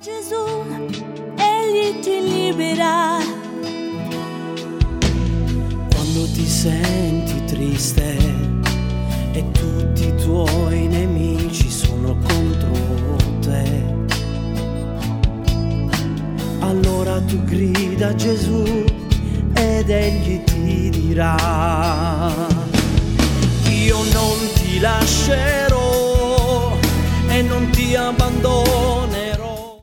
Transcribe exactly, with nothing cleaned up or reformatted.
Gesù, egli ti libera. Quando ti senti triste e tutti i tuoi nemici sono contro te, allora tu grida a Gesù ed egli ti dirà: io non ti lascerò e non ti abbandono.